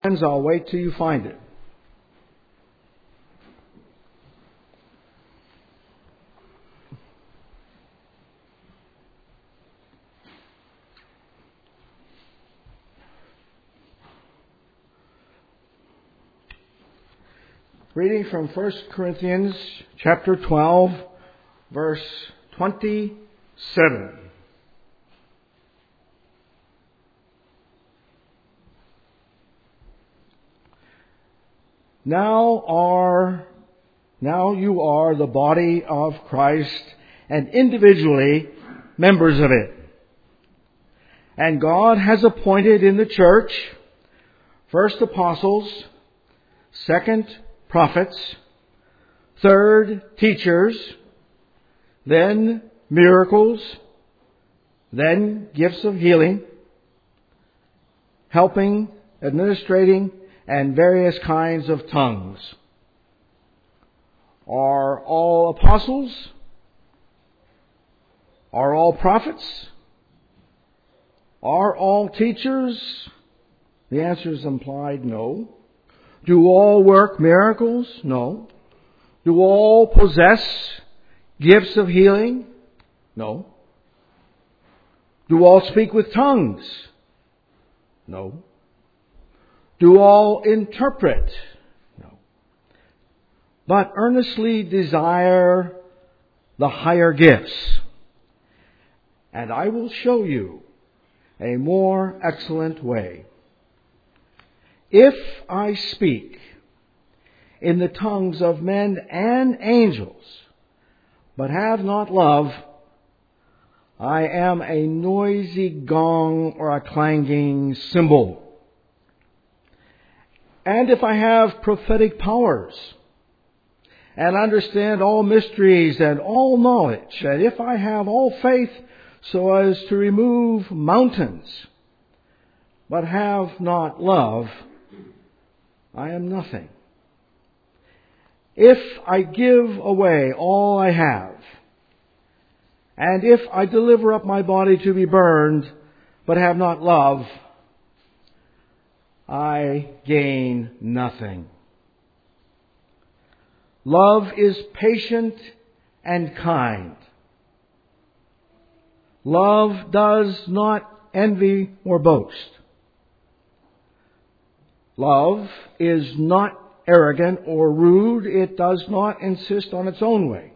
Friends, I'll wait till you find it. Reading from 1 Corinthians chapter 12, verse 27. Now you are the body of Christ and individually members of it. And God has appointed in the church first apostles, second prophets, third teachers, then miracles, then gifts of healing, helping, administrating, and various kinds of tongues. Are all apostles? Are all prophets? Are all teachers? The answer is implied no. Do all work miracles? No. Do all possess gifts of healing? No. Do all speak with tongues? No. Do all interpret? No. But earnestly desire the higher gifts. And I will show you a more excellent way. If I speak in the tongues of men and angels, but have not love, I am a noisy gong or a clanging cymbal. And if I have prophetic powers, and understand all mysteries and all knowledge, and if I have all faith so as to remove mountains, but have not love, I am nothing. If I give away all I have, and if I deliver up my body to be burned, but have not love, I gain nothing. Love is patient and kind. Love does not envy or boast. Love is not arrogant or rude. It does not insist on its own way.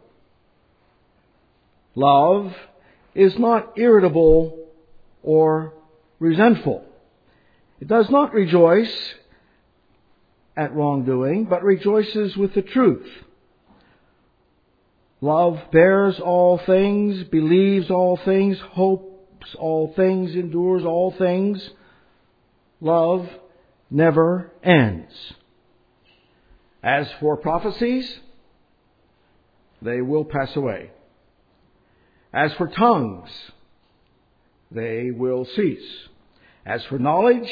Love is not irritable or resentful. It does not rejoice at wrongdoing, but rejoices with the truth. Love bears all things, believes all things, hopes all things, endures all things. Love never ends. As for prophecies, they will pass away. As for tongues, they will cease. As for knowledge,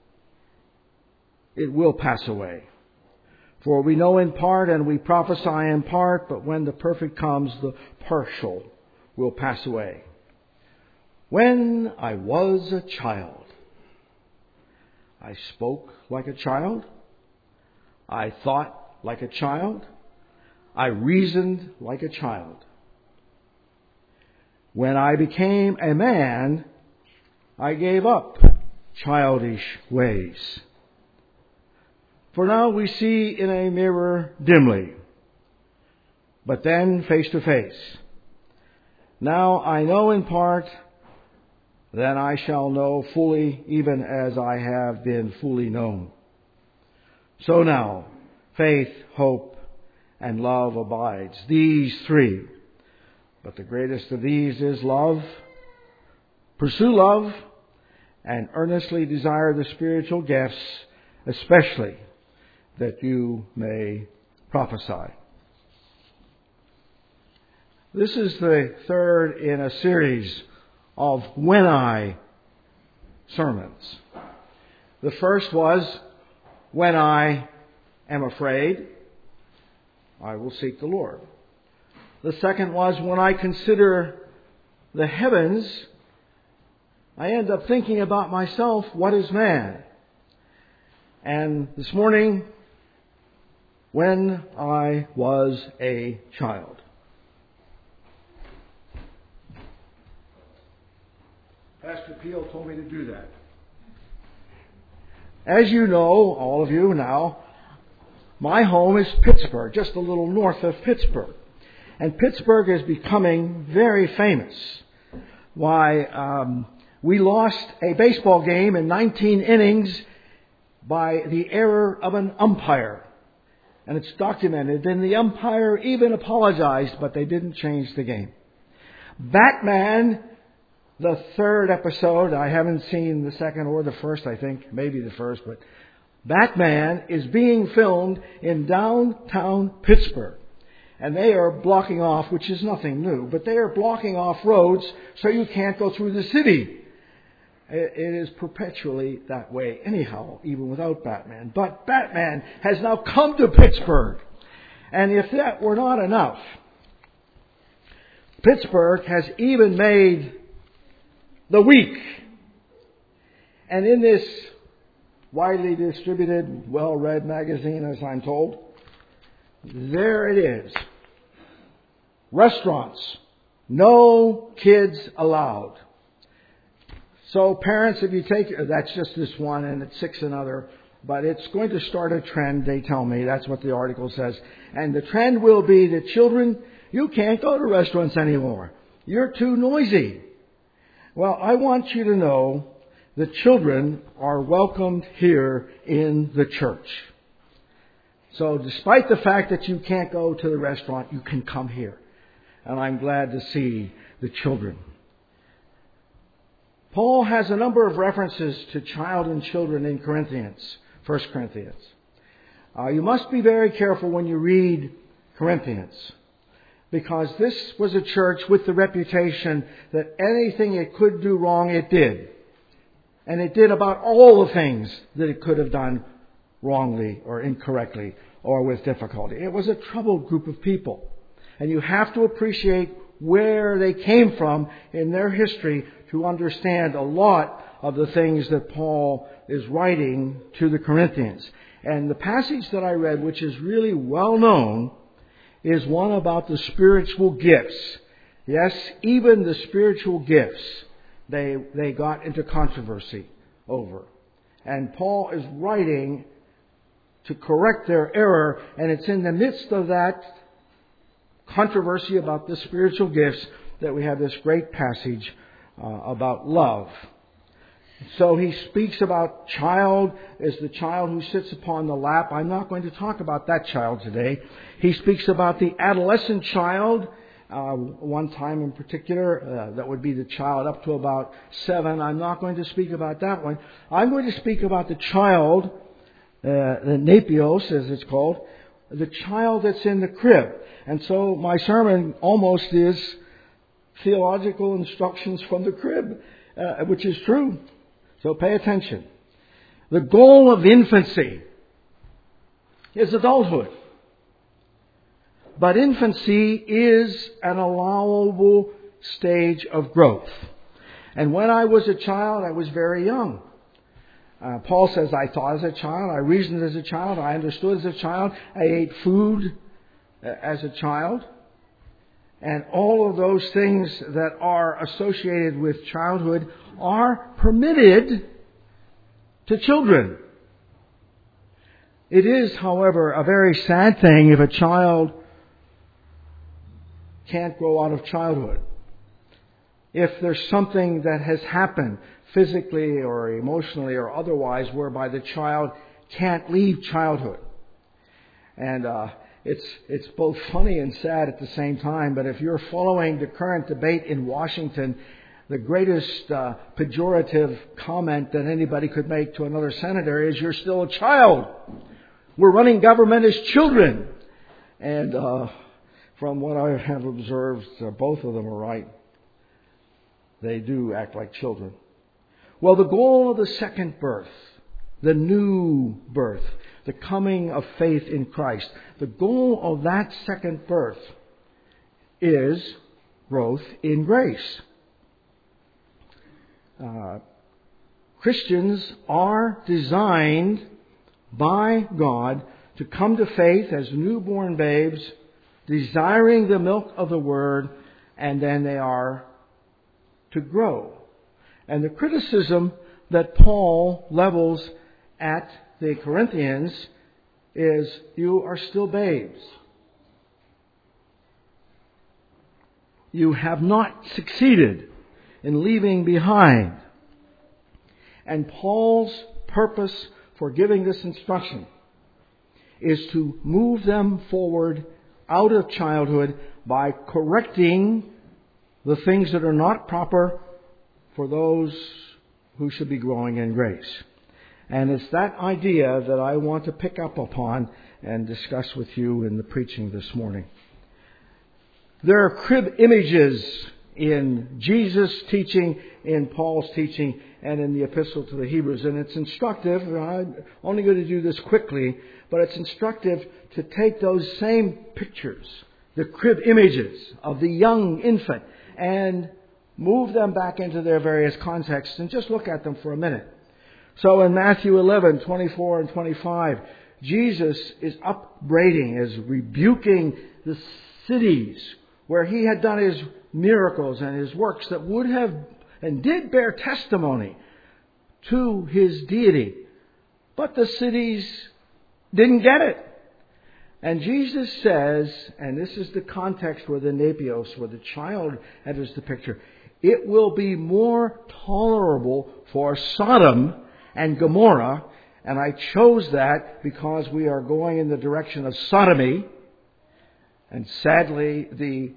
it will pass away. For we know in part and we prophesy in part, but when the perfect comes, the partial will pass away. When I was a child, I spoke like a child. I thought like a child. I reasoned like a child. When I became a man, I gave up childish ways. For now we see in a mirror dimly, but then face to face. Now I know in part, then I shall know fully, even as I have been fully known. So now, faith, hope, and love abides, these three. But the greatest of these is love. Pursue love and earnestly desire the spiritual gifts, especially that you may prophesy. This is the third in a series of When I sermons. The first was, When I am afraid, I will seek the Lord. The second was, When I consider the heavens, I end up thinking about myself, what is man? And this morning, when I was a child. Pastor Peel told me to do that. As you know, all of you now, my home is Pittsburgh, just a little north of Pittsburgh. And Pittsburgh is becoming very famous. Why, we lost a baseball game in 19 innings by the error of an umpire. And it's documented. And the umpire even apologized, but they didn't change the game. Batman, the third episode, I haven't seen the second or the first, I think, maybe the first, but Batman is being filmed in downtown Pittsburgh. And they are blocking off, which is nothing new, but they are blocking off roads so you can't go through the city. It is perpetually that way anyhow, even without Batman. But Batman has now come to Pittsburgh. And if that were not enough, Pittsburgh has even made the week. And in this widely distributed, well-read magazine, as I'm told, there it is. Restaurants. No kids allowed. So parents, if you take, that's just this one and it's 6 another, but it's going to start a trend, they tell me. That's what the article says. And the trend will be that children, you can't go to restaurants anymore. You're too noisy. Well, I want you to know that children are welcomed here in the church. So despite the fact that you can't go to the restaurant, you can come here. And I'm glad to see the children. Paul has a number of references to child and children in Corinthians, 1 Corinthians. You must be very careful when you read Corinthians, because this was a church with the reputation that anything it could do wrong, it did. And it did about all the things that it could have done wrongly or incorrectly or with difficulty. It was a troubled group of people. And you have to appreciate where they came from in their history to understand a lot of the things that Paul is writing to the Corinthians. And the passage that I read, which is really well known, is one about the spiritual gifts. Yes, even the spiritual gifts they got into controversy over. And Paul is writing to correct their error, and it's in the midst of that controversy about the spiritual gifts that we have this great passage about love. So he speaks about child as the child who sits upon the lap. I'm not going to talk about that child today. He speaks about the adolescent child, one time in particular, that would be the child up to about 7. I'm not going to speak about that one. I'm going to speak about the child, the napios as it's called, the child that's in the crib. And so my sermon almost is theological instructions from the crib, which is true. So pay attention. The goal of infancy is adulthood. But infancy is an allowable stage of growth. And when I was a child, I was very young. Paul says, I thought as a child, I reasoned as a child, I understood as a child, I ate food as a child. And all of those things that are associated with childhood are permitted to children. It is, however, a very sad thing if a child can't grow out of childhood. If there's something that has happened physically or emotionally or otherwise whereby the child can't leave childhood. And it's both funny and sad at the same time, but if you're following the current debate in Washington, the greatest pejorative comment that anybody could make to another senator is, you're still a child. We're running government as children. And from what I have observed, both of them are right. They do act like children. Well, the goal of the second birth, the new birth, the coming of faith in Christ, the goal of that second birth is growth in grace. Christians are designed by God to come to faith as newborn babes, desiring the milk of the Word, and then they are to grow. And the criticism that Paul levels at the Corinthians is, you are still babes. You have not succeeded in leaving behind. And Paul's purpose for giving this instruction is to move them forward out of childhood by correcting the things that are not proper for those who should be growing in grace. And it's that idea that I want to pick up upon and discuss with you in the preaching this morning. There are crib images in Jesus' teaching, in Paul's teaching, and in the epistle to the Hebrews. And it's instructive, I'm only going to do this quickly, but it's instructive to take those same pictures, the crib images of the young infant, and move them back into their various contexts and just look at them for a minute. So in Matthew 11, 24 and 25, Jesus is upbraiding, is rebuking the cities where he had done his miracles and his works that would have and did bear testimony to his deity. But the cities didn't get it. And Jesus says, and this is the context where the napios, where the child enters the picture, it will be more tolerable for Sodom and Gomorrah, and I chose that because we are going in the direction of sodomy. And sadly, the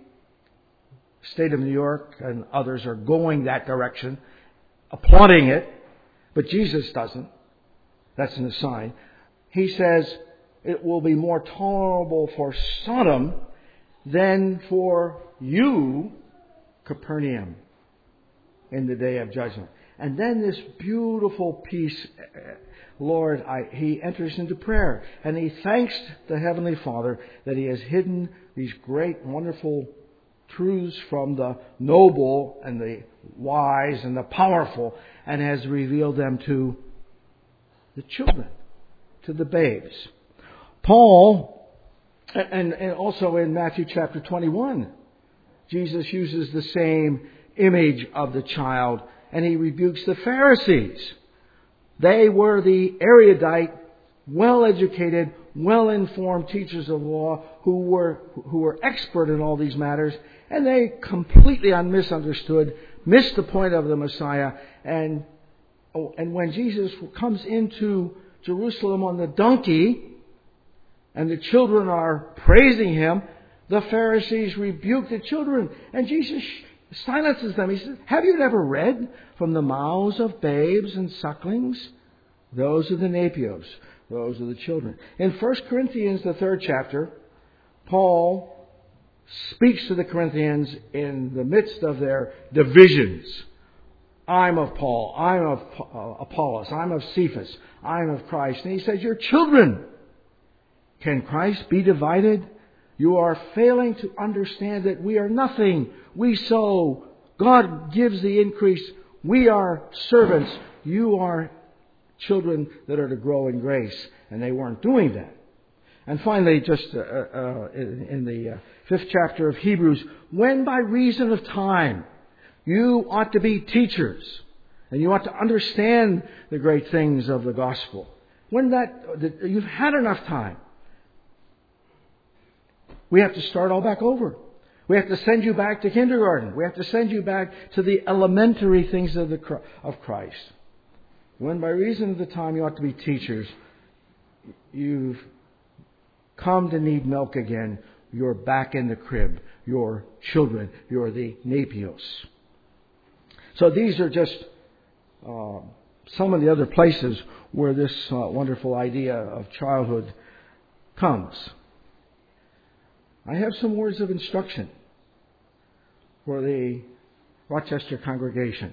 state of New York and others are going that direction, applauding it, but Jesus doesn't. That's an aside. He says it will be more tolerable for Sodom than for you, Capernaum, in the day of judgment. And then this beautiful piece, Lord, he enters into prayer. And he thanks the Heavenly Father that he has hidden these great, wonderful truths from the noble and the wise and the powerful, and has revealed them to the children, to the babes. Paul, and also in Matthew chapter 21, Jesus uses the same image of the child, and he rebukes the Pharisees. They were the erudite, well-educated, well-informed teachers of law who were expert in all these matters, and they completely misunderstood, missed the point of the Messiah. And when Jesus comes into Jerusalem on the donkey, and the children are praising him, the Pharisees rebuke the children, and Jesus silences them. He says, have you never read from the mouths of babes and sucklings? Those are the napios. Those are the children. In 1 Corinthians, the 3rd chapter, Paul speaks to the Corinthians in the midst of their divisions. I'm of Paul. I'm of Apollos. I'm of Cephas. I'm of Christ. And he says, you're children. Can Christ be divided? You are failing to understand that we are nothing. We sow. God gives the increase. We are servants. You are children that are to grow in grace. And they weren't doing that. And finally, just in the 5th chapter of Hebrews, when by reason of time you ought to be teachers, and you ought to understand the great things of the gospel, when that you've had enough time, we have to start all back over. We have to send you back to kindergarten. We have to send you back to the elementary things of Christ. When by reason of the time you ought to be teachers, you've come to need milk again. You're back in the crib. You're children. You're the napios. So these are just some of the other places where this wonderful idea of childhood comes. I have some words of instruction for the Rochester congregation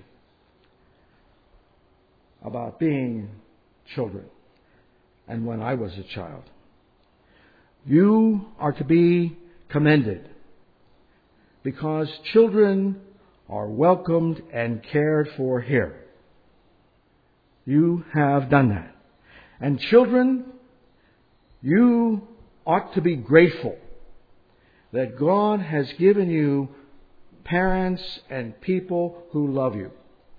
about being children and when I was a child. You are to be commended because children are welcomed and cared for here. You have done that. And children, you ought to be grateful that God has given you parents and people who love you.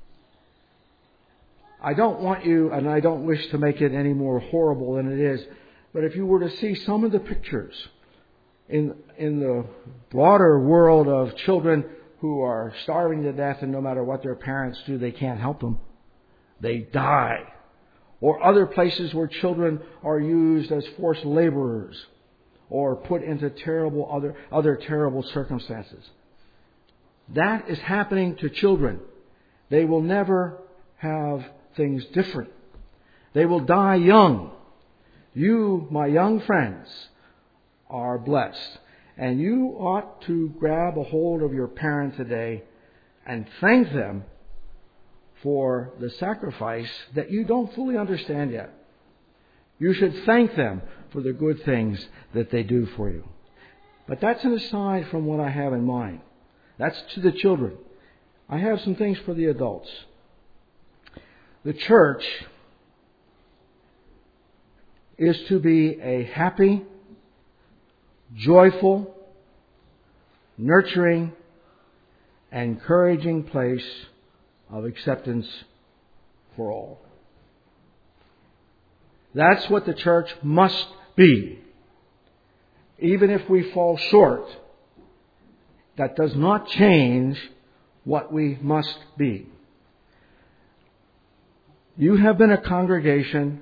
I don't want you, and I don't wish to make it any more horrible than it is, but if you were to see some of the pictures in the broader world of children who are starving to death, and no matter what their parents do, they can't help them. They die. Or other places where children are used as forced laborers or put into other terrible circumstances. That is happening to children. They will never have things different. They will die young. You, my young friends, are blessed. And you ought to grab a hold of your parent today and thank them for the sacrifice that you don't fully understand yet. You should thank them for the good things that they do for you. But that's an aside from what I have in mind. That's to the children. I have some things for the adults. The church is to be a happy, joyful, nurturing, encouraging place of acceptance for all. That's what the church must be. Even if we fall short, that does not change what we must be. You have been a congregation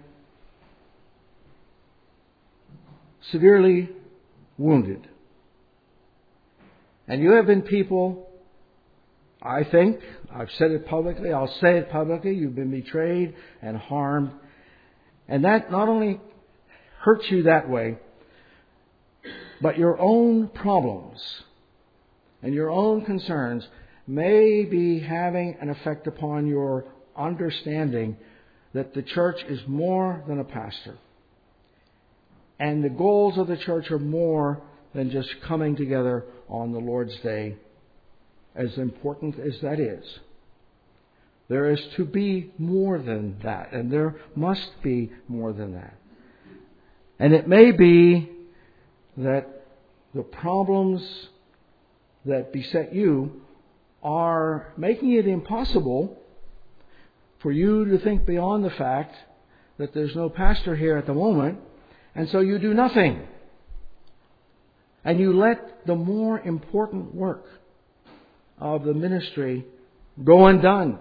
severely wounded. And you have been people, I think, I've said it publicly, I'll say it publicly, you've been betrayed and harmed. And that not only hurts you that way, but your own problems and your own concerns may be having an effect upon your understanding that the church is more than a pastor. And the goals of the church are more than just coming together on the Lord's Day, as important as that is. There is to be more than that, and there must be more than that. And it may be that the problems that beset you are making it impossible for you to think beyond the fact that there's no pastor here at the moment, and so you do nothing. And you let the more important work of the ministry go undone.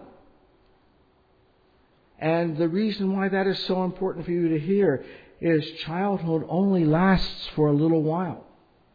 And the reason why that is so important for you to hear is childhood only lasts for a little while.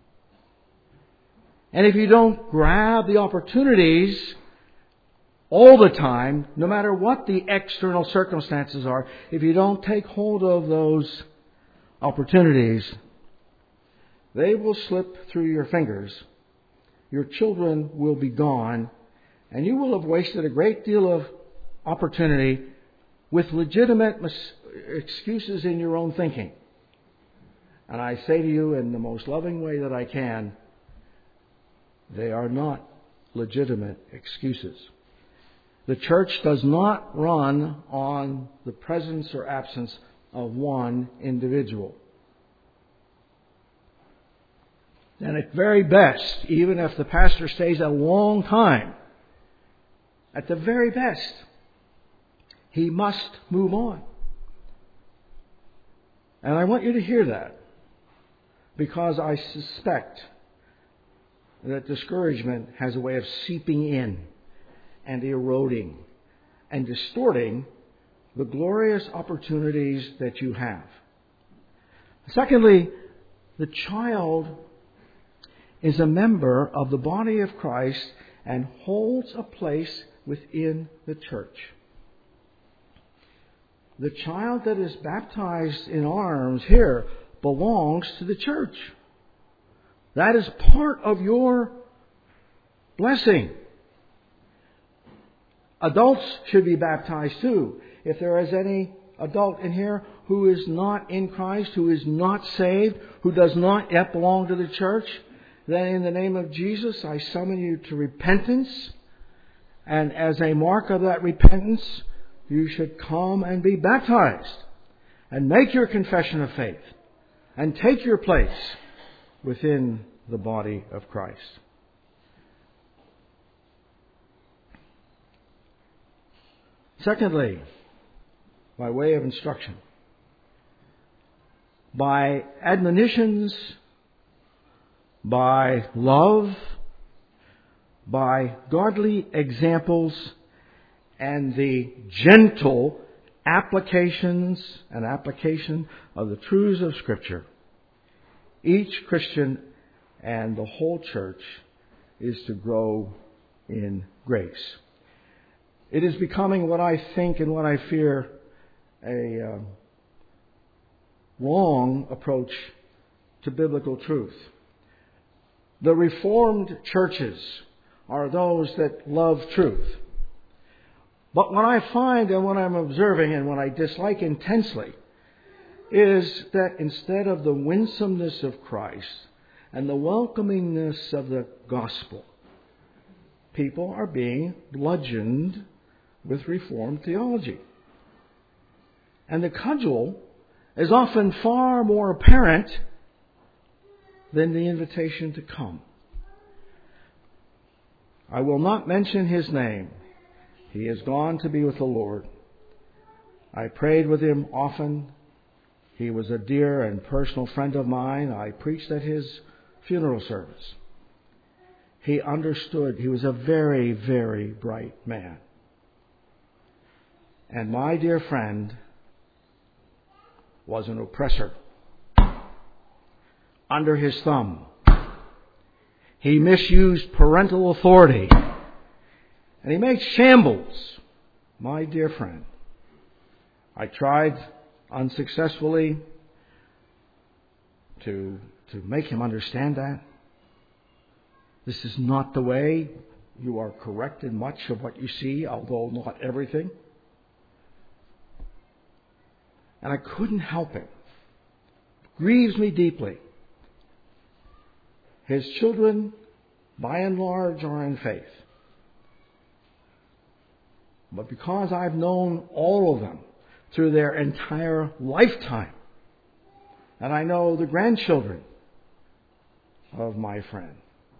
And if you don't grab the opportunities all the time, no matter what the external circumstances are, if you don't take hold of those opportunities, they will slip through your fingers. Your children will be gone, and you will have wasted a great deal of opportunity with legitimate excuses in your own thinking. And I say to you in the most loving way that I can, they are not legitimate excuses. The church does not run on the presence or absence of one individual. And at very best, even if the pastor stays a long time, at the very best, he must move on. And I want you to hear that, because I suspect that discouragement has a way of seeping in and eroding and distorting the glorious opportunities that you have. Secondly, the child is a member of the body of Christ and holds a place within the church. The child that is baptized in arms here belongs to the church. That is part of your blessing. Adults should be baptized too. If there is any adult in here who is not in Christ, who is not saved, who does not yet belong to the church, then in the name of Jesus, I summon you to repentance. And as a mark of that repentance, you should come and be baptized. and make your confession of faith and take your place within the body of Christ. Secondly, by way of instruction, by admonitions, by love, by godly examples, and the gentle application of the truths of Scripture, each Christian and the whole church is to grow in grace. It is becoming what I think and what I fear a wrong approach to biblical truth. The Reformed churches are those that love truth. But what I find and what I'm observing and what I dislike intensely is that instead of the winsomeness of Christ and the welcomingness of the gospel, people are being bludgeoned with Reformed theology. And the cudgel is often far more apparent than the invitation to come. I will not mention his name. He is gone to be with the Lord. I prayed with him often. He was a dear and personal friend of mine. I preached at his funeral service. He understood. He was a very, very bright man. And my dear friend was an oppressor under his thumb. He misused parental authority. And he made shambles. My dear friend, I tried unsuccessfully to make him understand that. This is not the way. You are correct in much of what you see, although not everything. And I couldn't help it. It grieves me deeply. His children, by and large, are in faith. But because I've known all of them through their entire lifetime, and I know the grandchildren of my friend,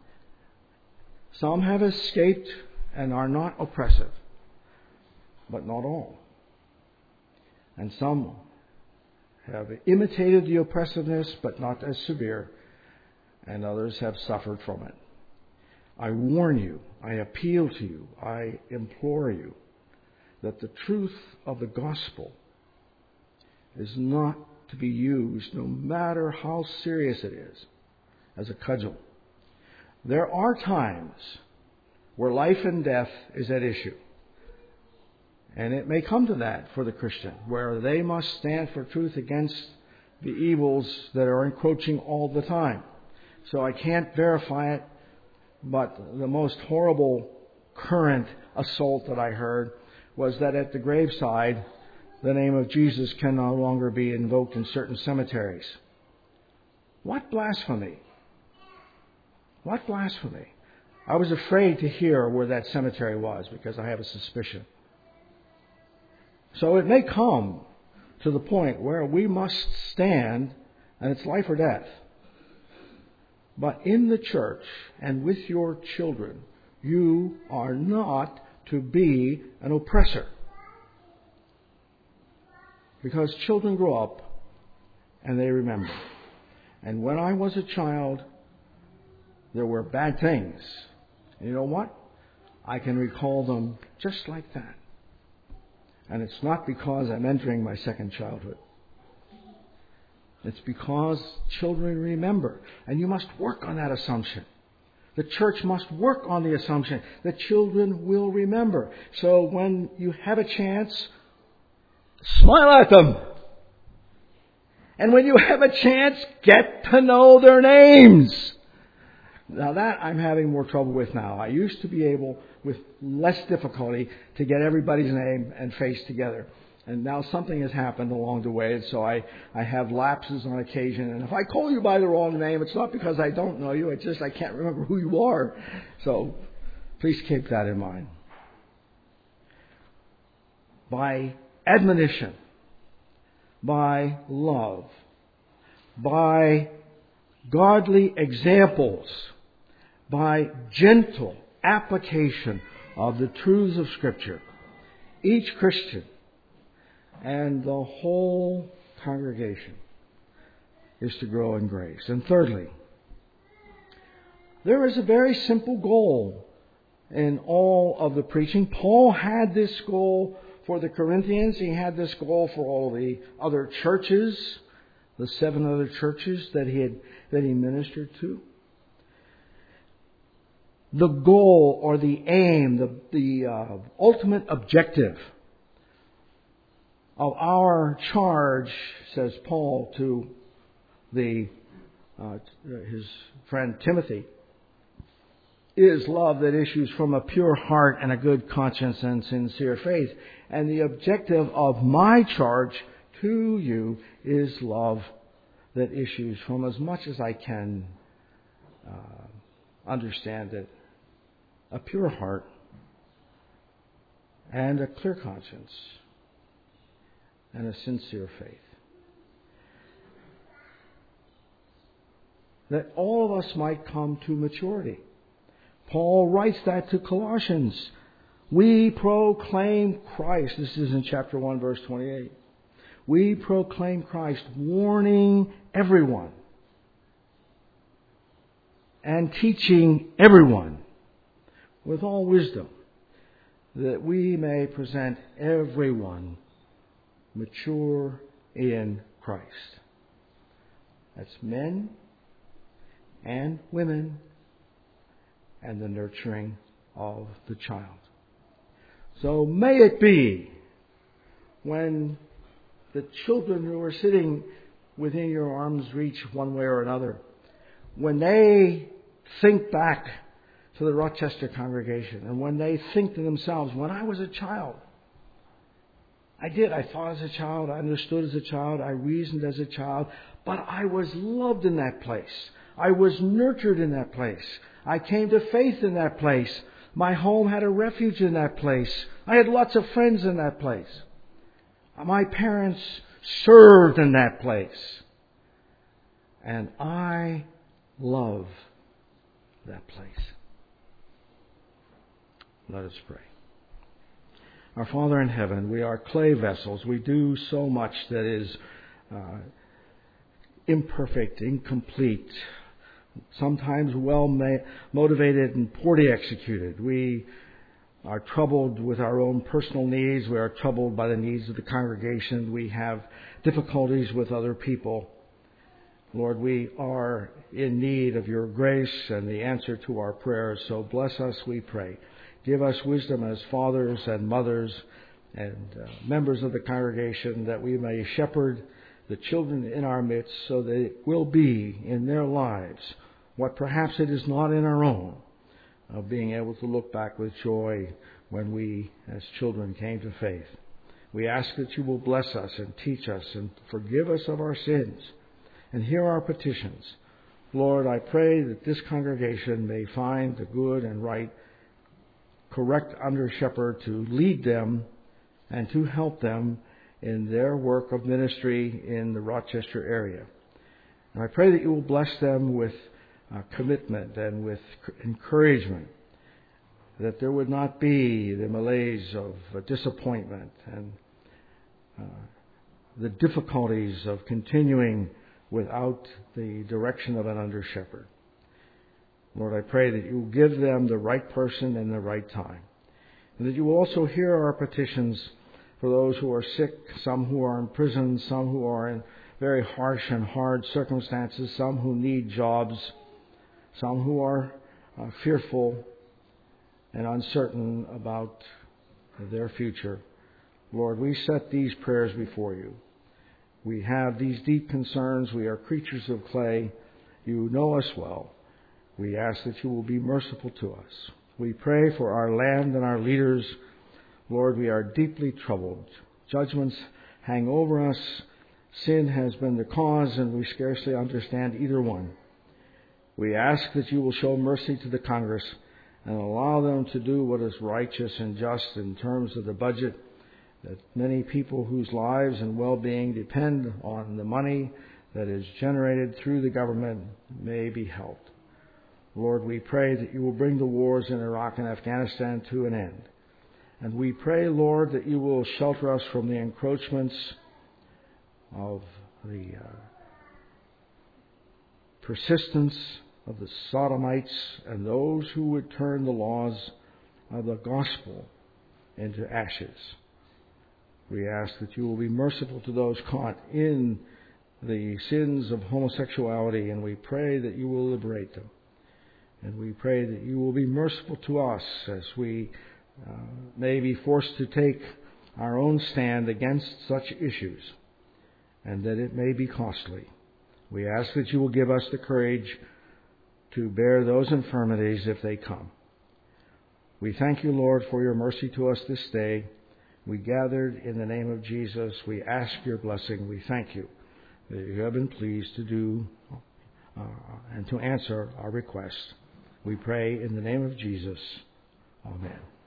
some have escaped and are not oppressive, but not all. And some have imitated the oppressiveness, but not as severe, and others have suffered from it. I warn you, I appeal to you, I implore you that the truth of the gospel is not to be used, no matter how serious it is, as a cudgel. There are times where life and death is at issue. And it may come to that for the Christian, where they must stand for truth against the evils that are encroaching all the time. So I can't verify it, but the most horrible current assault that I heard was that at the graveside, the name of Jesus can no longer be invoked in certain cemeteries. What blasphemy! What blasphemy! I was afraid to hear where that cemetery was because I have a suspicion. So it may come to the point where we must stand, and it's life or death. But in the church and with your children, you are not to be an oppressor. Because children grow up and they remember. And when I was a child, there were bad things. And you know what? I can recall them just like that. And it's not because I'm entering my second childhood. It's because children remember. And you must work on that assumption. The church must work on the assumption that children will remember. So when you have a chance, smile at them. And when you have a chance, get to know their names. Now that I'm having more trouble with now. I used to be able, with less difficulty, to get everybody's name and face together. And now something has happened along the way, and so I have lapses on occasion. And if I call you by the wrong name, it's not because I don't know you, it's just I can't remember who you are. So please keep that in mind. By admonition, by love, by godly examples, by gentle application of the truths of Scripture. Each Christian and the whole congregation is to grow in grace. And thirdly, there is a very simple goal in all of the preaching. Paul had this goal for the Corinthians. He had this goal for all the other churches, the 7 other churches that he ministered to. The goal or the aim, the ultimate objective of our charge, says Paul to his friend Timothy, is love that issues from a pure heart and a good conscience and sincere faith. And the objective of my charge to you is love that issues from, as much as I can understand it, a pure heart and a clear conscience and a sincere faith. That all of us might come to maturity. Paul writes that to Colossians. We proclaim Christ. This is in chapter 1, verse 28. We proclaim Christ, warning everyone and teaching everyone with all wisdom, that we may present everyone mature in Christ. That's men and women and the nurturing of the child. So may it be, when the children who are sitting within your arm's reach one way or another, when they think back to the Rochester congregation, and when they think to themselves, when I was a child, I thought as a child, I understood as a child, I reasoned as a child, but I was loved in that place. I was nurtured in that place. I came to faith in that place. My home had a refuge in that place. I had lots of friends in that place. My parents served in that place. And I love that place. Let us pray. Our Father in heaven, we are clay vessels. We do so much that is imperfect, incomplete, sometimes well motivated and poorly executed. We are troubled with our own personal needs. We are troubled by the needs of the congregation. We have difficulties with other people. Lord, we are in need of your grace and the answer to our prayers. So bless us, we pray. Give us wisdom as fathers and mothers and members of the congregation, that we may shepherd the children in our midst, so that it will be in their lives what perhaps it is not in our own, of being able to look back with joy when we as children came to faith. We ask that you will bless us and teach us and forgive us of our sins and hear our petitions. Lord, I pray that this congregation may find the good and right, correct under shepherd to lead them and to help them in their work of ministry in the Rochester area. And I pray that you will bless them with commitment and with encouragement, that there would not be the malaise of disappointment and the difficulties of continuing without the direction of an under shepherd. Lord, I pray that you will give them the right person in the right time, and that you will also hear our petitions for those who are sick, some who are in prison, some who are in very harsh and hard circumstances, some who need jobs, some who are fearful and uncertain about their future. Lord, we set these prayers before you. We have these deep concerns. We are creatures of clay. You know us well. We ask that you will be merciful to us. We pray for our land and our leaders. Lord, we are deeply troubled. Judgments hang over us. Sin has been the cause, and we scarcely understand either one. We ask that you will show mercy to the Congress and allow them to do what is righteous and just in terms of the budget, that many people whose lives and well-being depend on the money that is generated through the government may be helped. Lord, we pray that you will bring the wars in Iraq and Afghanistan to an end. And we pray, Lord, that you will shelter us from the encroachments of the persistence of the Sodomites and those who would turn the laws of the gospel into ashes. We ask that you will be merciful to those caught in the sins of homosexuality, and we pray that you will liberate them. And we pray that you will be merciful to us as we may be forced to take our own stand against such issues, and that it may be costly. We ask that you will give us the courage to bear those infirmities if they come. We thank you, Lord, for your mercy to us this day. We gathered in the name of Jesus. We ask your blessing. We thank you that you have been pleased to do and to answer our request. We pray in the name of Jesus. Amen.